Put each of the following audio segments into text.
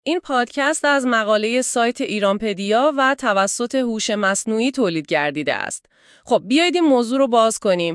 این پادکست از مقاله سایت ایرانپدیا و توسط هوش مصنوعی تولید گردیده است. خب بیایید این موضوع رو باز کنیم.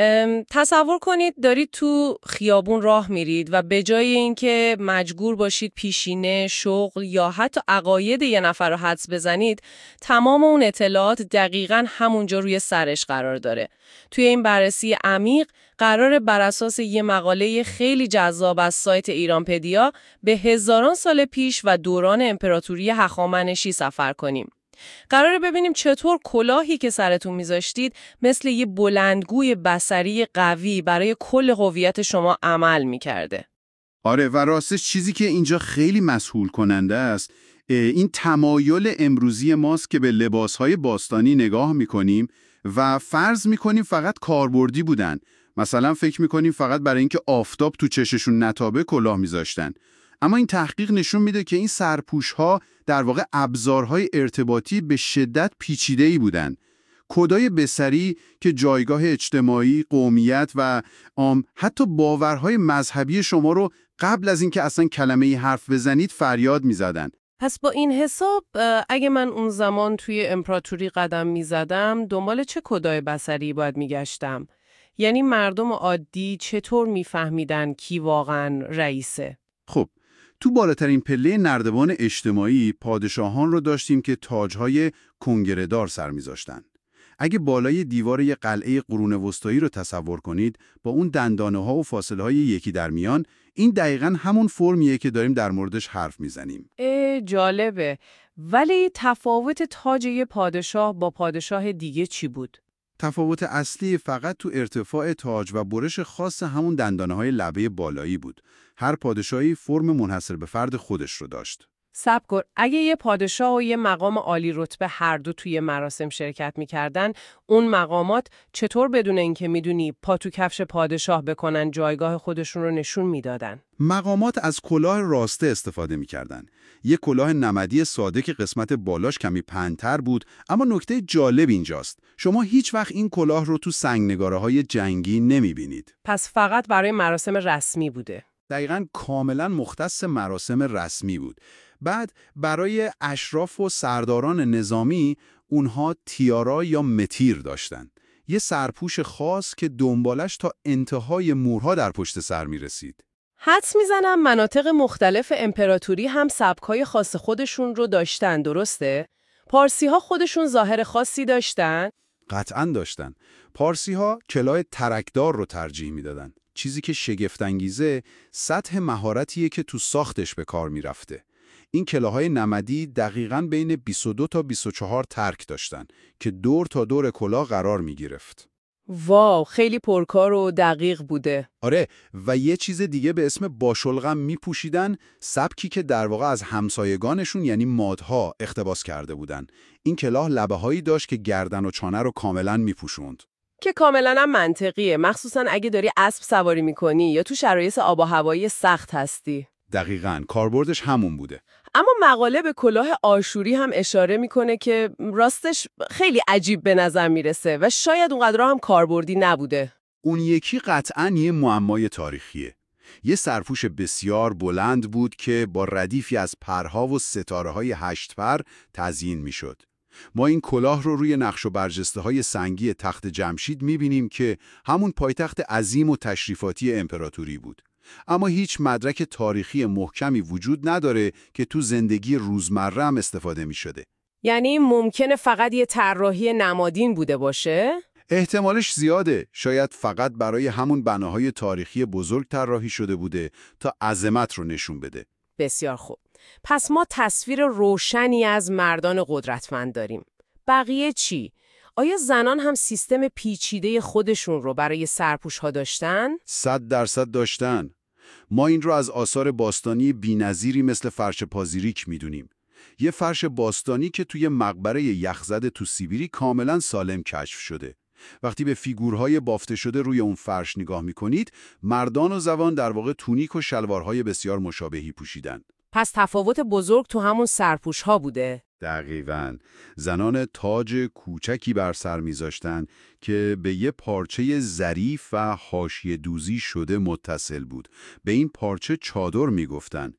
تصور کنید دارید تو خیابون راه میرید و به جای اینکه مجبور باشید پیشینه، شغل یا حتی عقاید یه نفر رو حدس بزنید، تمام اون اطلاعات دقیقاً همونجا روی سرش قرار داره. توی این بررسی عمیق قراره بر اساس یه مقاله خیلی جذاب از سایت ایرانپدیا به هزاران سال پیش و دوران امپراتوری هخامنشی سفر کنیم. قراره ببینیم چطور کلاهی که سرتون میذاشتید مثل یه بلندگوی بصری قوی برای کل هویت شما عمل میکرده. آره، و راستش چیزی که اینجا خیلی مسحول کننده است این تمایل امروزی ماست که به لباسهای باستانی نگاه میکنیم و فرض میکنیم فقط کاربردی بودن. مثلا فکر میکنیم فقط برای اینکه آفتاب تو چششون نتابه کلاه میذاشتن. اما این تحقیق نشون میده که این سرپوش‌ها در واقع ابزارهای ارتباطی به شدت پیچیده‌ای بودن. کدای بصری که جایگاه اجتماعی، قومیت و حتی باورهای مذهبی شما رو قبل از اینکه اصلا کلمه‌ای حرف بزنید فریاد می‌زدن. پس با این حساب اگه من اون زمان توی امپراتوری قدم میزدم دنبال چه کدای بصری باید میگشتم؟ یعنی مردم عادی چطور میفهمیدن کی واقعا رئیسه؟ خب تو بالاترین پله نردبان اجتماعی پادشاهان رو داشتیم که تاج‌های کنگره‌دار سر می‌ذاشتن. اگه بالای دیوار یک قلعه قرون وسطایی رو تصور کنید با اون دندانه‌ها و فاصله‌های یکی در میان، این دقیقاً همون فرمیه که داریم در موردش حرف میزنیم. جالبه. ولی تفاوت تاج یه پادشاه با پادشاه دیگه چی بود؟ تفاوت اصلی فقط تو ارتفاع تاج و برش خاص همون دندانه‌های لبه بالایی بود. هر پادشاهی فرم منحصر به فرد خودش رو داشت. صبر کن، اگه یه پادشاه و یه مقام عالی رتبه هر دو توی مراسم شرکت می‌کردن، اون مقامات چطور بدون اینکه میدونی پا تو کفش پادشاه بکنن جایگاه خودشون رو نشون میدادن؟ مقامات از کلاه راسته استفاده می‌کردن. یه کلاه نمدی ساده که قسمت بالاش کمی پهن‌تر بود، اما نکته جالب اینجاست. شما هیچ وقت این کلاه رو تو سنگ‌نگاره‌های جنگی نمی‌بینید. پس فقط برای مراسم رسمی بوده. دقیقاً کاملاً مختص مراسم رسمی بود. بعد برای اشراف و سرداران نظامی اونها تیارا یا متیر داشتن. یه سرپوش خاص که دنبالش تا انتهای مورها در پشت سر می‌رسید. حدس میزنم مناطق مختلف امپراتوری هم سبکای خاص خودشون رو داشتن، درسته؟ پارسی‌ها خودشون ظاهر خاصی داشتن؟ قطعاً داشتن. پارسی‌ها کلاه ترکدار رو ترجیح میدادن. چیزی که شگفت‌انگیزه سطح مهارتیه که تو ساختش به کار میرفته. این کلاه‌های نمدی دقیقاً بین 22 تا 24 ترک داشتن که دور تا دور کلاه قرار میگرفت. واو، خیلی پرکار و دقیق بوده. آره، و یه چیز دیگه به اسم باشلغم میپوشیدن، سبکی که در واقع از همسایگانشون یعنی مادها اقتباس کرده بودن. این کلاه لبه‌هایی داشت که گردن و چانه رو کاملاً میپوشوند. که کاملا هم منطقیه، مخصوصا اگه داری اسب سواری میکنی یا تو شرایط آب و هوایی سخت هستی. دقیقاً کاربردش همون بوده. اما مقاله به کلاه آشوری هم اشاره میکنه که راستش خیلی عجیب به نظر میرسه و شاید اونقدر هم کاربردی نبوده. اون یکی قطعاً یه معمای تاریخیه. یه سرپوش بسیار بلند بود که با ردیفی از پرها و ستاره‌های 8 پر تزیین میشد. ما این کلاه رو روی نقش و برجسته‌های سنگی تخت جمشید می‌بینیم که همون پایتخت عظیم و تشریفاتی امپراتوری بود. اما هیچ مدرک تاریخی محکمی وجود نداره که تو زندگی روزمره هم استفاده می‌شده. یعنی ممکنه فقط یه طراحی نمادین بوده باشه؟ احتمالش زیاده. شاید فقط برای همون بناهای تاریخی بزرگ طراحی شده بوده تا عظمت رو نشون بده. بسیار خوب. پس ما تصویر روشنی از مردان قدرتمند داریم. بقیه چی؟ آیا زنان هم سیستم پیچیده خودشون رو برای سرپوش‌ها داشتن؟ 100% داشتن. ما این رو از آثار باستانی بی‌نظیری مثل فرش پازیریک میدونیم. یه فرش باستانی که توی مقبره یخزده تو سیبیری کاملا سالم کشف شده. وقتی به فیگورهای بافته شده روی اون فرش نگاه میکنید، مردان و زوان در واقع تونیک و شلوارهای بسیار مشابهی پوشیدن. پس تفاوت بزرگ تو همون سرپوش‌ها بوده. دقیقاً. زنان تاج کوچکی بر سر میذاشتن که به یه پارچه ظریف و حاشیه دوزی شده متصل بود. به این پارچه چادر میگفتن.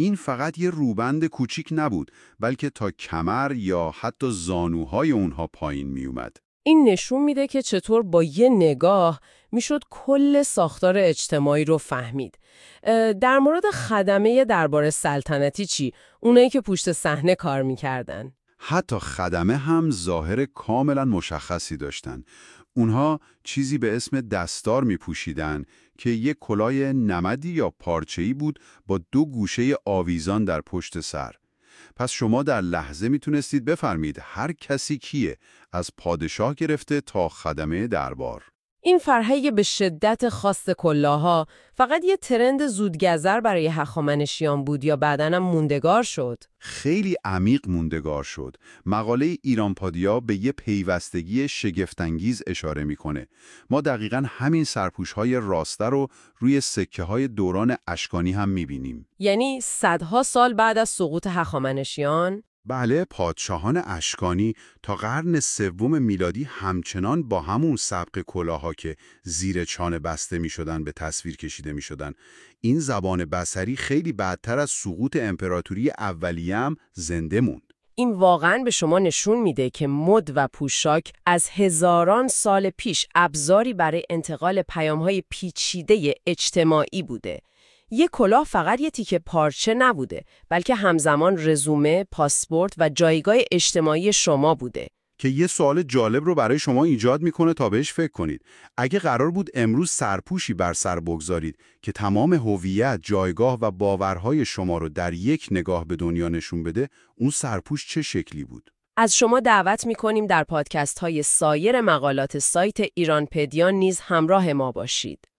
این فقط یه روبند کوچیک نبود، بلکه تا کمر یا حتی زانوهای اونها پایین می اومد. این نشون میده که چطور با یه نگاه میشد کل ساختار اجتماعی رو فهمید. در مورد خدمه دربار سلطنتی چی؟ اونایی که پشت صحنه کار میکردن. حتی خدمه هم ظاهر کاملا مشخصی داشتن. اونها چیزی به اسم دستار می پوشیدن که یک کلاه نمدی یا پارچه‌ای بود با 2 گوشه آویزان در پشت سر. پس شما در لحظه میتونستید بفهمید هر کسی کیه، از پادشاه گرفته تا خدمه دربار. این فرهنگ به شدت خاص کلاها فقط یه ترند زودگذر برای هخامنشیان بود یا بعداً هم موندگار شد؟ خیلی عمیق موندگار شد. مقاله ایرانپادیا به یه پیوستگی شگفت‌انگیز اشاره میکنه. ما دقیقاً همین سرپوش‌های راسته رو روی سکه‌های دوران اشکانی هم میبینیم. یعنی صدها سال بعد از سقوط هخامنشیان؟ بله، پادشاهان اشکانی تا قرن 3 میلادی همچنان با همون سبق کلاها که زیر چانه بسته می شدن به تصویر کشیده می شدن. این زبان بصری خیلی بعدتر از سقوط امپراتوری اولیه هم زنده موند. این واقعاً به شما نشون میده که مد و پوشاک از هزاران سال پیش ابزاری برای انتقال پیام‌های پیچیده اجتماعی بوده. یک کلاه فقط یه تیکه پارچه نبوده، بلکه همزمان رزومه، پاسپورت و جایگاه اجتماعی شما بوده. که یه سوال جالب رو برای شما ایجاد میکنه تا بهش فکر کنید. اگه قرار بود امروز سرپوشی بر سر بگذارید که تمام هویت، جایگاه و باورهای شما رو در یک نگاه به دنیا نشون بده، اون سرپوش چه شکلی بود؟ از شما دعوت میکنیم در پادکست های سایر مقالات سایت ایرانپدیا نیز همراه ما باشید.